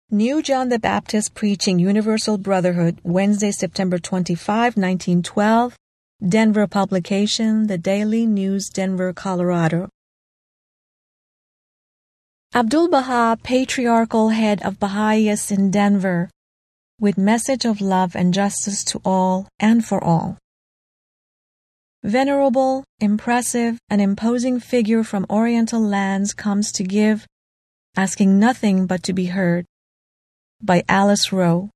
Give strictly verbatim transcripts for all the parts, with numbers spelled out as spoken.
New John the Baptist Preaching Universal Brotherhood, Wednesday, September twenty-fifth, nineteen twelve, Denver publication, The Daily News, Denver, Colorado. Abdu'l-Baha, patriarchal head of Baha'is in Denver, with message of love and justice to all and for all. Venerable, impressive, and imposing figure from Oriental lands comes to give, asking nothing but to be heard. By Alice Rowe.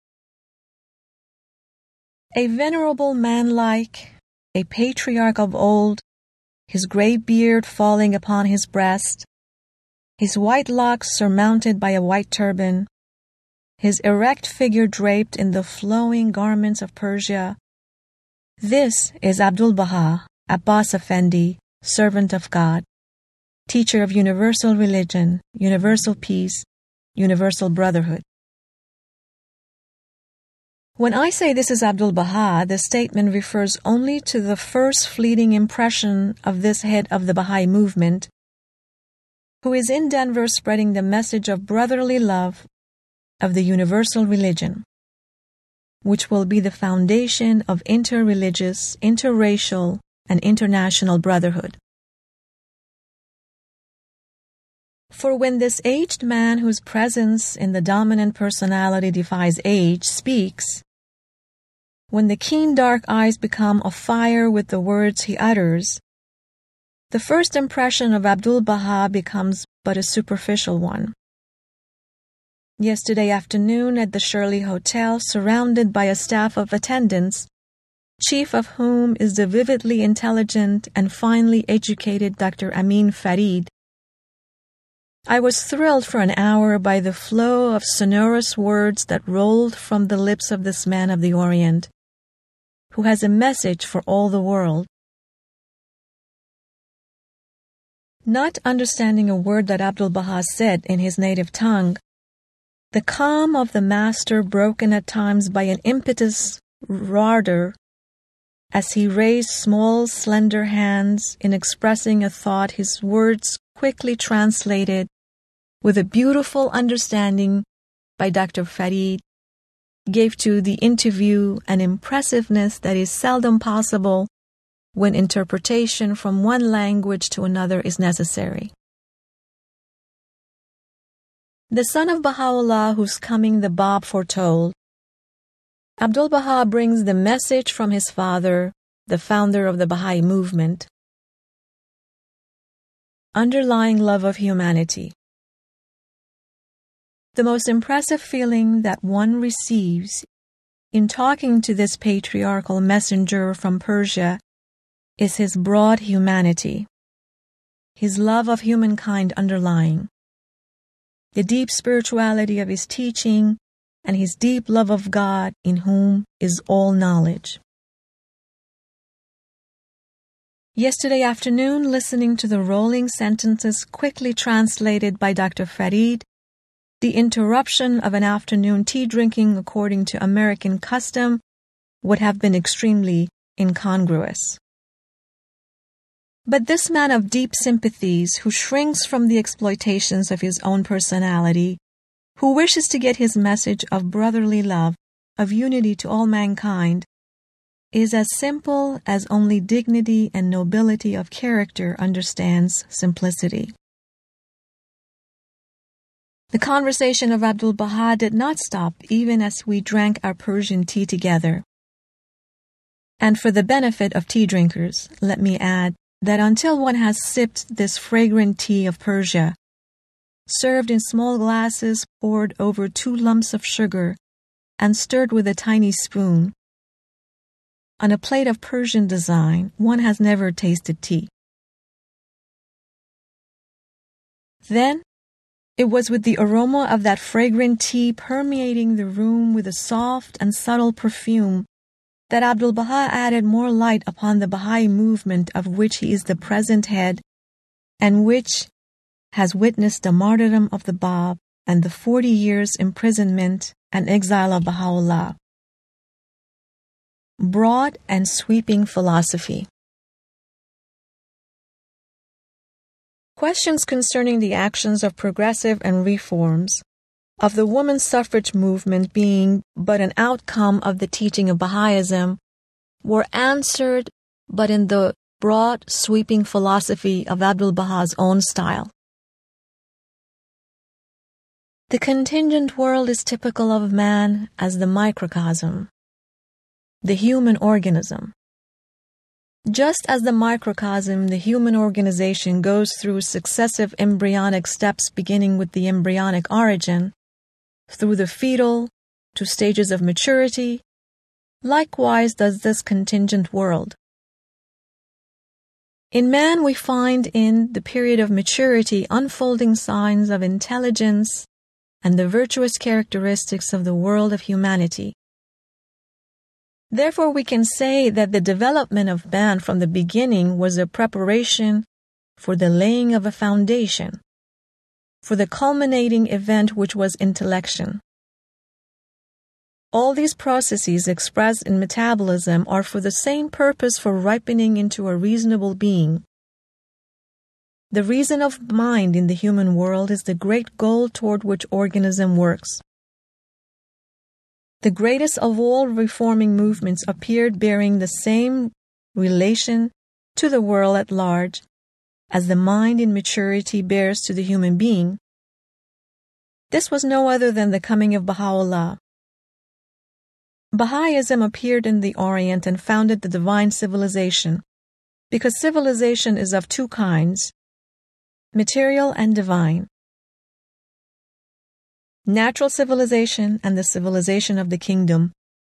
A venerable man like, a patriarch of old, his gray beard falling upon his breast, his white locks surmounted by a white turban, his erect figure draped in the flowing garments of Persia. This is Abdu'l-Baha, Abbas Effendi, servant of God, teacher of universal religion, universal peace, universal brotherhood. When I say this is Abdu'l-Baha, the statement refers only to the first fleeting impression of this head of the Baha'i movement, who is in Denver spreading the message of brotherly love of the universal religion, which will be the foundation of interreligious, interracial, and international brotherhood. For when this aged man whose presence in the dominant personality defies age speaks, when the keen dark eyes become afire with the words he utters, the first impression of Abdu'l-Baha becomes but a superficial one. Yesterday afternoon at the Shirley Hotel, surrounded by a staff of attendants, chief of whom is the vividly intelligent and finely educated Doctor Amin Farid, I was thrilled for an hour by the flow of sonorous words that rolled from the lips of this man of the Orient, who has a message for all the world. Not understanding a word that Abdu'l-Baha said in his native tongue, the calm of the master broken at times by an impetus ardor, as he raised small, slender hands in expressing a thought, his words quickly translated with a beautiful understanding by Doctor Farid, gave to the interview an impressiveness that is seldom possible when interpretation from one language to another is necessary. The son of Baha'u'llah whose coming the Bab foretold, Abdu'l-Baha brings the message from his father, the founder of the Baha'i movement. Underlying love of humanity. The most impressive feeling that one receives in talking to this patriarchal messenger from Persia is his broad humanity, his love of humankind underlying, the deep spirituality of his teaching, and his deep love of God in whom is all knowledge. Yesterday afternoon, listening to the rolling sentences quickly translated by Doctor Farid, the interruption of an afternoon tea drinking according to American custom would have been extremely incongruous. But this man of deep sympathies, who shrinks from the exploitations of his own personality, who wishes to get his message of brotherly love, of unity to all mankind, is as simple as only dignity and nobility of character understands simplicity. The conversation of Abdu'l-Baha did not stop even as we drank our Persian tea together. And for the benefit of tea drinkers, let me add that until one has sipped this fragrant tea of Persia, served in small glasses poured over two lumps of sugar and stirred with a tiny spoon, on a plate of Persian design, one has never tasted tea. Then, it was with the aroma of that fragrant tea permeating the room with a soft and subtle perfume that Abdu'l-Baha added more light upon the Baha'i movement of which he is the present head and which has witnessed the martyrdom of the Bab and the forty years imprisonment and exile of Baha'u'llah. Broad and sweeping philosophy. Questions concerning the actions of progressive and reforms of the women's suffrage movement being but an outcome of the teaching of Baha'ism were answered but in the broad, sweeping philosophy of Abdu'l-Baha's own style. The contingent world is typical of man as the microcosm, the human organism. Just as the microcosm, the human organization, goes through successive embryonic steps beginning with the embryonic origin, through the fetal to stages of maturity, likewise does this contingent world. In man we find in the period of maturity unfolding signs of intelligence and the virtuous characteristics of the world of humanity. Therefore we can say that the development of man from the beginning was a preparation for the laying of a foundation, for the culminating event which was intellection. All these processes expressed in metabolism are for the same purpose for ripening into a reasonable being. The reason of mind in the human world is the great goal toward which organism works. The greatest of all reforming movements appeared bearing the same relation to the world at large as the mind in maturity bears to the human being. This was no other than the coming of Baha'u'llah. Baha'ism appeared in the Orient and founded the divine civilization, because civilization is of two kinds, material and divine. Natural civilization and the civilization of the kingdom.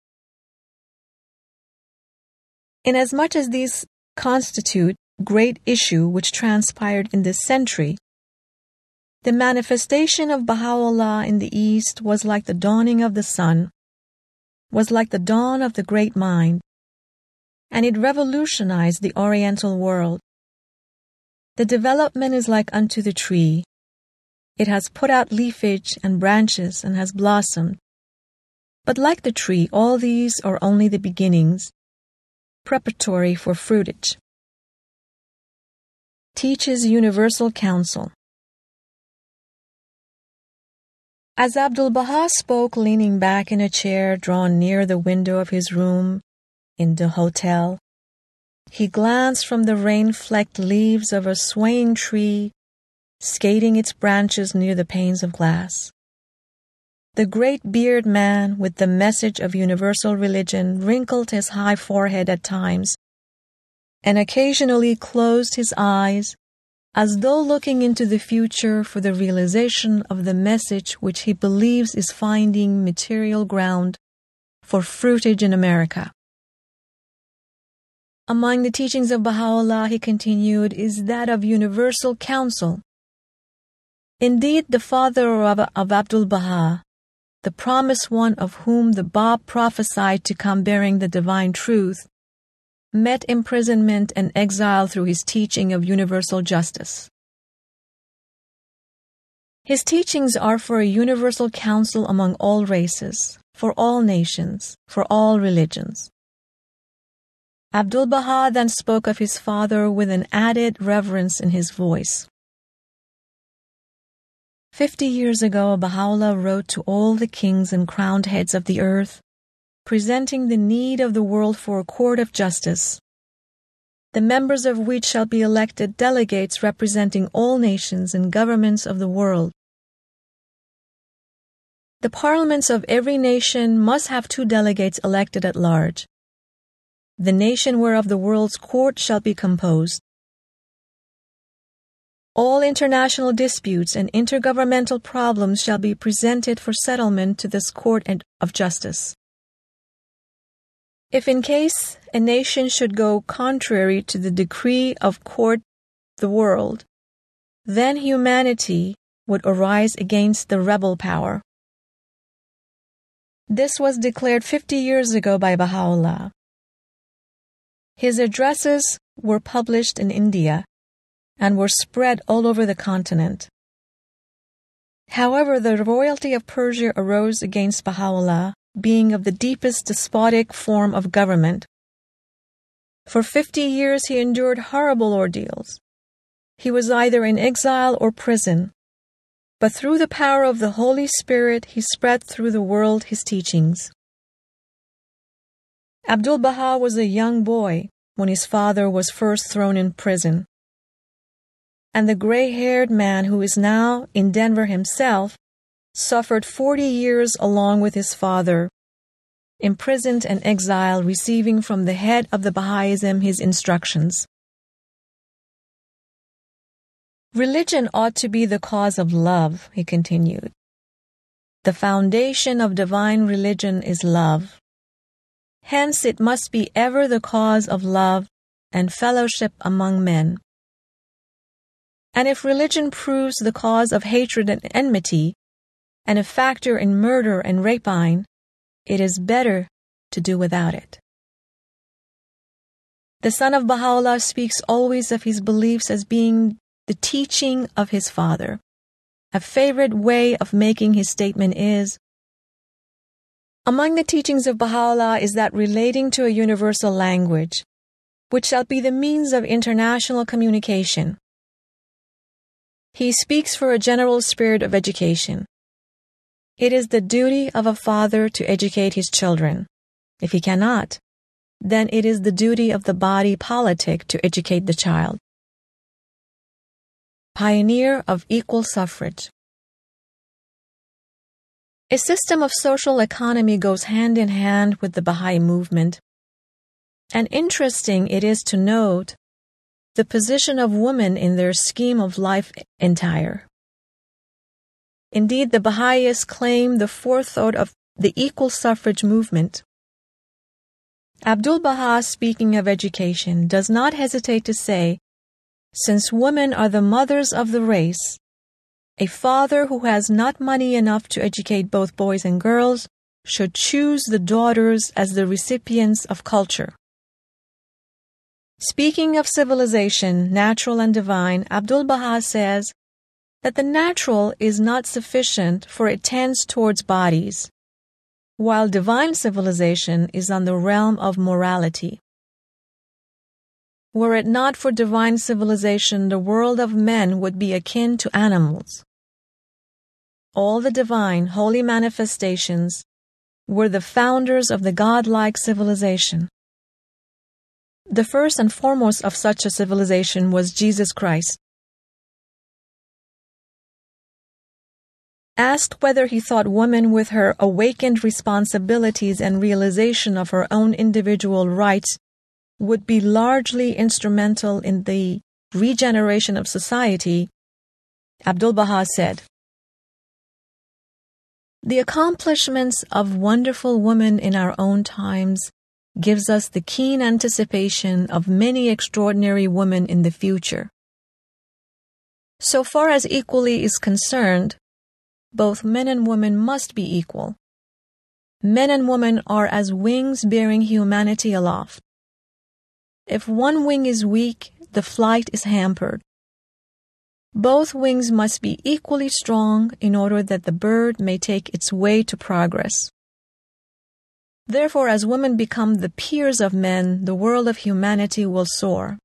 Inasmuch as these constitute great issue which transpired in this century, the manifestation of Baha'u'llah in the East was like the dawning of the sun, was like the dawn of the great mind, and it revolutionized the Oriental world. The development is like unto the tree. It has put out leafage and branches and has blossomed. But like the tree, all these are only the beginnings, preparatory for fruitage. Teaches universal counsel. As Abdu'l-Baha spoke leaning back in a chair drawn near the window of his room in the hotel, he glanced from the rain-flecked leaves of a swaying tree, skating its branches near the panes of glass. The great beard man with the message of universal religion wrinkled his high forehead at times and occasionally closed his eyes as though looking into the future for the realization of the message which he believes is finding material ground for fruitage in America. Among the teachings of Baha'u'llah, he continued, is that of universal counsel. Indeed, the father of, of Abdu'l-Baha, the promised one of whom the Bab prophesied to come bearing the divine truth, met imprisonment and exile through his teaching of universal justice. His teachings are for a universal counsel among all races, for all nations, for all religions. Abdu'l-Baha then spoke of his father with an added reverence in his voice. Fifty years ago, Baha'u'llah wrote to all the kings and crowned heads of the earth, presenting the need of the world for a court of justice, the members of which shall be elected delegates representing all nations and governments of the world. The parliaments of every nation must have two delegates elected at large. The nation whereof the world's court shall be composed. All international disputes and intergovernmental problems shall be presented for settlement to this court of justice. If in case a nation should go contrary to the decree of court the world, then humanity would arise against the rebel power. This was declared fifty years ago by Baha'u'llah. His addresses were published in India and were spread all over the continent. However, the royalty of Persia arose against Baha'u'llah, being of the deepest despotic form of government. For fifty years he endured horrible ordeals. He was either in exile or prison. but through the power of the Holy Spirit, he spread through the world his teachings. Abdu'l-Baha was a young boy when his father was first thrown in prison. And the gray-haired man who is now in Denver himself suffered forty years along with his father, imprisoned and exiled, receiving from the head of the Baha'ism his instructions. Religion ought to be the cause of love, he continued. The foundation of divine religion is love. Hence it must be ever the cause of love and fellowship among men. And if religion proves the cause of hatred and enmity, and a factor in murder and rapine, it is better to do without it. The son of Baha'u'llah speaks always of his beliefs as being the teaching of his father. A favorite way of making his statement is, among the teachings of Baha'u'llah is that relating to a universal language, which shall be the means of international communication. He speaks for a general spirit of education. It is the duty of a father to educate his children. If he cannot, then it is the duty of the body politic to educate the child. Pioneer of equal suffrage. A system of social economy goes hand in hand with the Baha'i movement, and interesting it is to note the position of women in their scheme of life entire. Indeed, the Baha'is claim the forethought of the equal suffrage movement. Abdu'l-Baha, speaking of education, does not hesitate to say, since women are the mothers of the race, a father who has not money enough to educate both boys and girls should choose the daughters as the recipients of culture. Speaking of civilization, natural and divine, Abdu'l-Baha says that the natural is not sufficient, for it tends towards bodies, while divine civilization is on the realm of morality. Were it not for divine civilization, the world of men would be akin to animals. All the divine, holy manifestations were the founders of the godlike civilization. The first and foremost of such a civilization was Jesus Christ. Asked whether he thought woman with her awakened responsibilities and realization of her own individual rights would be largely instrumental in the regeneration of society, Abdu'l-Baha said, "The accomplishments of wonderful women in our own times gives us the keen anticipation of many extraordinary women in the future. So far as equality is concerned, both men and women must be equal. Men and women are as wings bearing humanity aloft. If one wing is weak, the flight is hampered. Both wings must be equally strong in order that the bird may take its way to progress. Therefore, as women become the peers of men, the world of humanity will soar."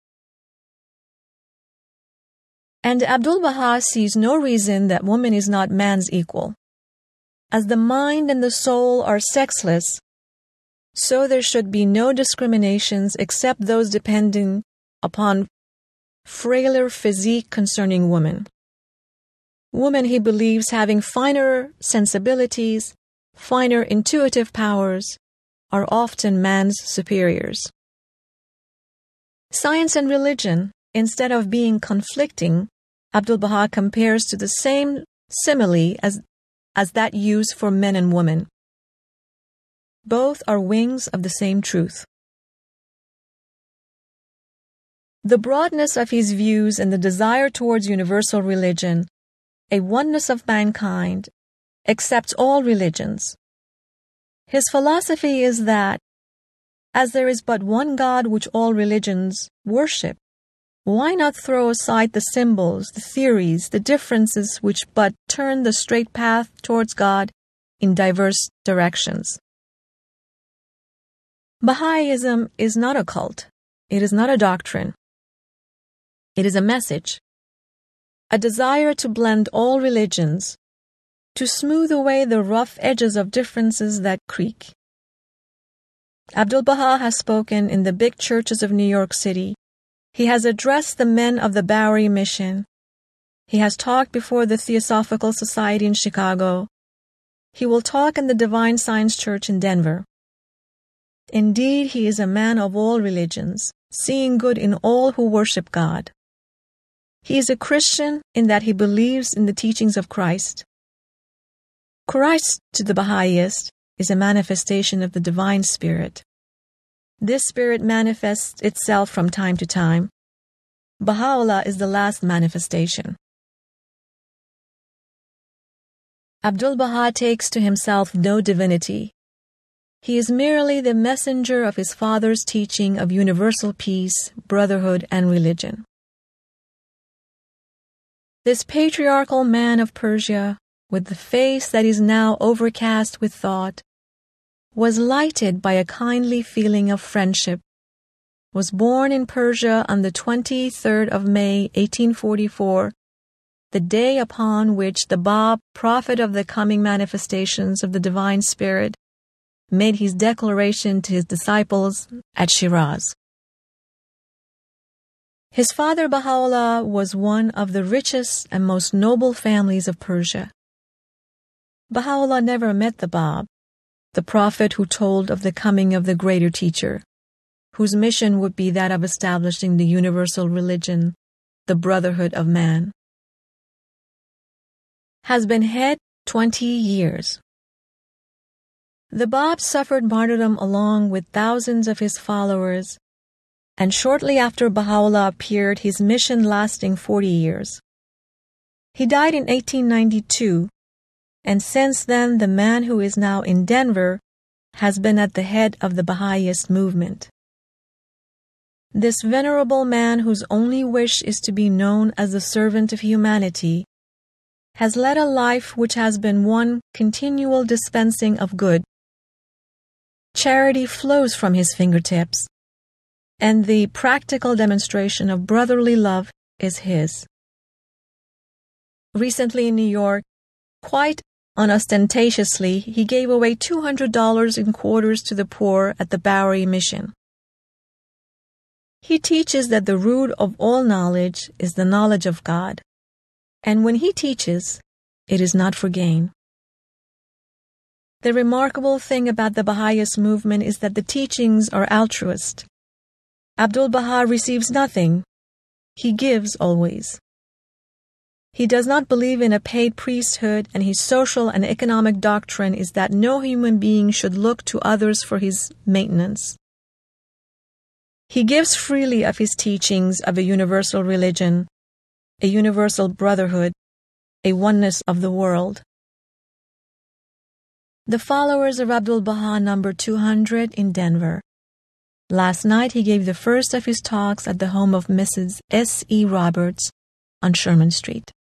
And Abdu'l-Baha sees no reason that woman is not man's equal. As the mind and the soul are sexless, so there should be no discriminations except those depending upon frailer physique concerning woman. Women, he believes, having finer sensibilities, finer intuitive powers, are often man's superiors. Science and religion, instead of being conflicting, Abdu'l-Baha compares to the same simile as, as that used for men and women. Both are wings of the same truth. The broadness of his views and the desire towards universal religion, a oneness of mankind, accepts all religions. His philosophy is that, as there is but one God which all religions worship, why not throw aside the symbols, the theories, the differences which but turn the straight path towards God in diverse directions? Baha'ism is not a cult. It is not a doctrine. It is a message. a desire to blend all religions, to smooth away the rough edges of differences that creak. Abdu'l-Baha has spoken in the big churches of New York City. He has addressed the men of the Bowery Mission. He has talked before the Theosophical Society in Chicago. He will talk in the Divine Science Church in Denver. Indeed, he is a man of all religions, seeing good in all who worship God. He is a Christian in that he believes in the teachings of Christ. Christ, to the Baha'ist, is a manifestation of the Divine Spirit. This Spirit manifests itself from time to time. Baha'u'llah is the last manifestation. Abdu'l-Baha takes to himself no divinity. He is merely the messenger of his father's teaching of universal peace, brotherhood, and religion. This patriarchal man of Persia, with the face that is now overcast with thought, was lighted by a kindly feeling of friendship, was born in Persia on the twenty-third of May, eighteen forty-four, the day upon which the Bab, prophet of the coming manifestations of the Divine Spirit, made his declaration to his disciples at Shiraz. His father Baha'u'llah was one of the richest and most noble families of Persia. Baha'u'llah never met the Bab, the prophet who told of the coming of the greater teacher, whose mission would be that of establishing the universal religion, the brotherhood of man. Has been dead twenty years. The Bab suffered martyrdom along with thousands of his followers, and shortly after Baha'u'llah appeared, his mission lasting forty years. He died in eighteen ninety-two, and since then the man who is now in Denver has been at the head of the Baha'ist movement. This venerable man, whose only wish is to be known as the servant of humanity, has led a life which has been one continual dispensing of good. Charity flows from his fingertips, and the practical demonstration of brotherly love is his. Recently in New York, quite unostentatiously, he gave away two hundred dollars in quarters to the poor at the Bowery Mission. He teaches that the root of all knowledge is the knowledge of God, and when he teaches, it is not for gain. The remarkable thing about the Baha'ist movement is that the teachings are altruist. Abdu'l-Baha receives nothing. He gives always. He does not believe in a paid priesthood, and his social and economic doctrine is that no human being should look to others for his maintenance. He gives freely of his teachings of a universal religion, a universal brotherhood, a oneness of the world. The followers of Abdu'l-Baha number two hundred in Denver. Last night he gave the first of his talks at the home of Missus S E Roberts on Sherman Street.